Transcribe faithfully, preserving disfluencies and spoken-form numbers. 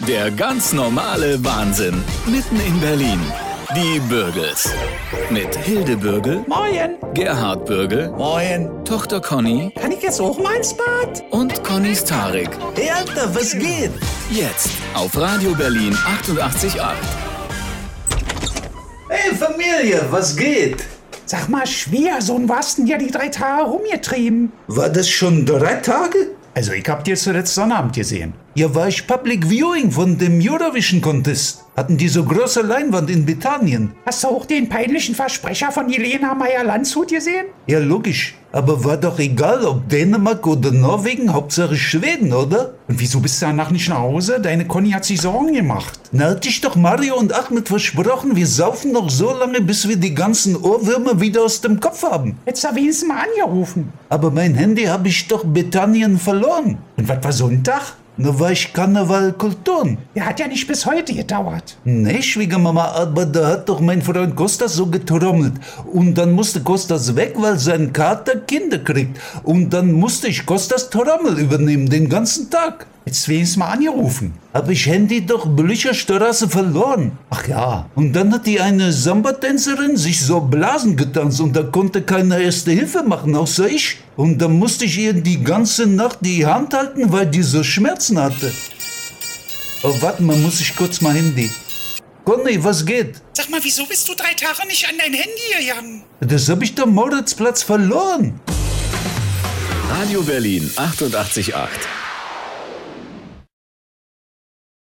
Der ganz normale Wahnsinn. Mitten in Berlin. Die Bürgels. Mit Hilde Bürgel. Moin. Gerhard Bürgel. Moin. Tochter Conny. Kann ich jetzt auch mal ins Bad? Und Connys Tarek. Hey, Alter, was geht? Jetzt auf Radio Berlin achtundachtzig Komma acht. Hey Familie, was geht? Sag mal, Schwiegersohn, warst denn ja die drei Tage rumgetrieben? War das schon drei Tage? Also, ich hab dir zuletzt Sonnabend gesehen. Ja, war ich Public Viewing von dem Eurovision Contest. Hatten die so große Leinwand in Britannien. Hast du auch den peinlichen Versprecher von Jelena Meyer-Landshut gesehen? Ja, logisch. Aber war doch egal, ob Dänemark oder Norwegen, Hauptsache Schweden, oder? Und wieso bist du danach nicht nach Hause? Deine Conny hat sich Sorgen gemacht. Na, hatte ich doch Mario und Ahmed versprochen, wir saufen noch so lange, bis wir die ganzen Ohrwürmer wieder aus dem Kopf haben. Hättest du wenigstens mal angerufen. Aber mein Handy habe ich doch Britannien verloren. Und was war Sonntag? Na, war ich Karneval Kulturen. Der hat ja nicht bis heute gedauert. Nee, Schwiegermama, aber da hat doch mein Freund Kostas so getrommelt. Und dann musste Kostas weg, weil sein Kater Kinder kriegt. Und dann musste ich Kostas Trommel übernehmen, den ganzen Tag. Jetzt wenigstens mal angerufen. Hab ich Handy doch Blücherstraße verloren. Ach ja. Und dann hat die eine Samba-Tänzerin sich so Blasen getanzt und da konnte keiner Erste Hilfe machen, außer ich. Und dann musste ich ihr die ganze Nacht die Hand halten, weil die so Schmerzen hatte. Oh, warte mal, muss ich kurz mal Handy. Conny, was geht? Sag mal, wieso bist du drei Tage nicht an dein Handy gegangen? Das hab ich doch Moritzplatz verloren. Radio Berlin achtundachtzig Komma acht.